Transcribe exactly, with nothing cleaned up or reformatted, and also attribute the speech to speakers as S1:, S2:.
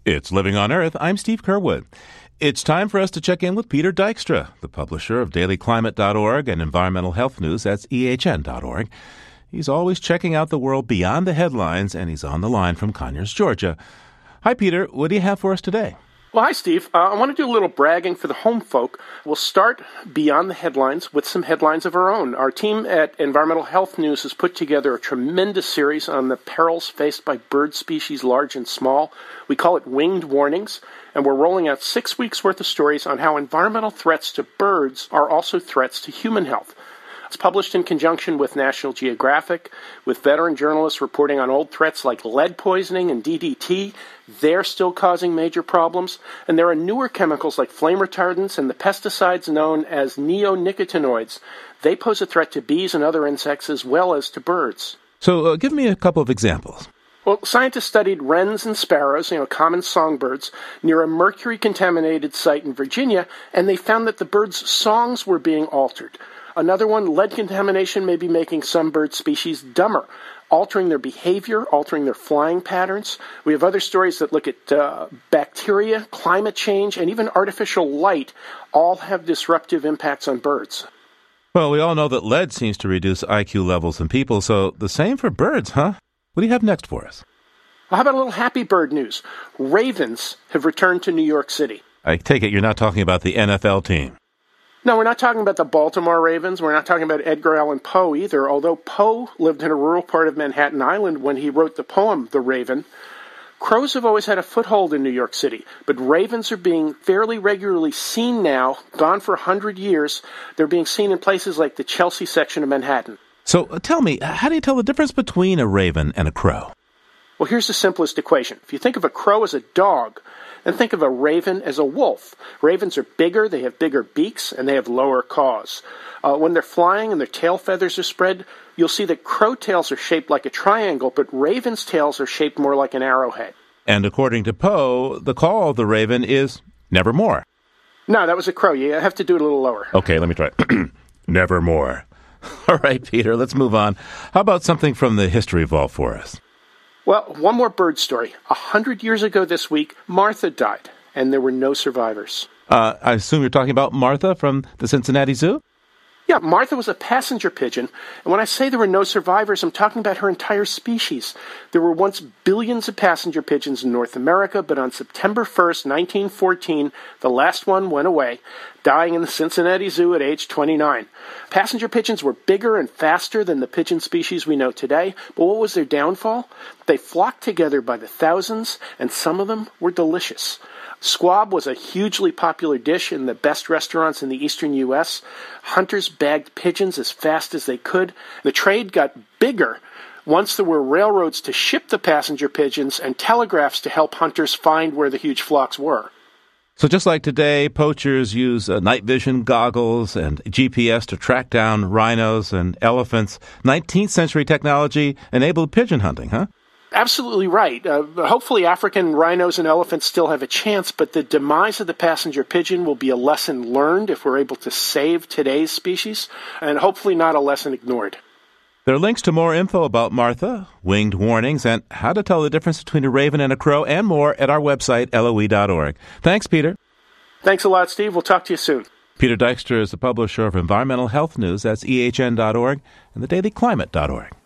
S1: It's Living on Earth. I'm Steve Curwood. It's time for us to check in with Peter Dykstra, the publisher of daily climate dot org and environmental health news. That's E H N dot org. He's always checking out the world beyond the headlines, and he's on the line from Conyers, Georgia. Hi, Peter. What do you have for us today?
S2: Well, hi, Steve. Uh, I want to do a little bragging for the home folk. We'll start beyond the headlines with some headlines of our own. Our team at Environmental Health News has put together a tremendous series on the perils faced by bird species large and small. We call it Winged Warnings, and we're rolling out six weeks' worth of stories on how environmental threats to birds are also threats to human health. It's published in conjunction with National Geographic, with veteran journalists reporting on old threats like lead poisoning and D D T. They're still causing major problems. And there are newer chemicals like flame retardants and the pesticides known as neonicotinoids. They pose a threat to bees and other insects as well as to birds.
S1: So uh, give me a couple of examples.
S2: Well, scientists studied wrens and sparrows, you know, common songbirds, near a mercury-contaminated site in Virginia, and they found that the birds' songs were being altered. Another one, lead contamination may be making some bird species dumber, altering their behavior, altering their flying patterns. We have other stories that look at uh, bacteria, climate change, and even artificial light all have disruptive impacts on birds.
S1: Well, we all know that lead seems to reduce I Q levels in people, so the same for birds, huh? What do you have next for us?
S2: Well, how about a little happy bird news? Ravens have returned to New York City.
S1: I take it you're not talking about the N F L team.
S2: No, we're not talking about the Baltimore Ravens. We're not talking about Edgar Allan Poe either, although Poe lived in a rural part of Manhattan Island when he wrote the poem The Raven. Crows have always had a foothold in New York City, but ravens are being fairly regularly seen now, gone for a hundred years. They're being seen in places like the Chelsea section of Manhattan.
S1: So uh, tell me, how do you tell the difference between a raven and a crow?
S2: Well, here's the simplest equation. If you think of a crow as a dog, and think of a raven as a wolf. Ravens are bigger, they have bigger beaks, and they have lower caws. Uh, when they're flying and their tail feathers are spread, you'll see that crow tails are shaped like a triangle, but ravens' tails are shaped more like an arrowhead.
S1: And according to Poe, the call of the raven is nevermore.
S2: No, that was a crow. You have to do it a little lower.
S1: Okay, let me try. Nevermore. All right, Peter, let's move on. How about something from the History Vault for us?
S2: Well, one more bird story. A hundred years ago this week, Martha died, and there were no survivors.
S1: Uh, I assume you're talking about Martha from the Cincinnati Zoo?
S2: Yeah, Martha was a passenger pigeon, and when I say there were no survivors, I'm talking about her entire species. There were once billions of passenger pigeons in North America, but on September first, nineteen fourteen, the last one went away, dying in the Cincinnati Zoo at age twenty-nine. Passenger pigeons were bigger and faster than the pigeon species we know today, but what was their downfall? They flocked together by the thousands, and some of them were delicious. Squab was a hugely popular dish in the best restaurants in the eastern U S Hunters bagged pigeons as fast as they could. The trade got bigger once there were railroads to ship the passenger pigeons and telegraphs to help hunters find where the huge flocks were.
S1: So just like today, poachers use uh, night vision goggles and G P S to track down rhinos and elephants. nineteenth century technology enabled pigeon hunting, huh?
S2: Absolutely right. Uh, hopefully African rhinos and elephants still have a chance, but the demise of the passenger pigeon will be a lesson learned if we're able to save today's species, and hopefully not a lesson ignored.
S1: There are links to more info about Martha, winged warnings, and how to tell the difference between a raven and a crow, and more at our website, L O E dot org. Thanks, Peter.
S2: Thanks a lot, Steve. We'll talk to you soon.
S1: Peter Dykstra is the publisher of Environmental Health News. That's E H N dot org and the daily climate dot org.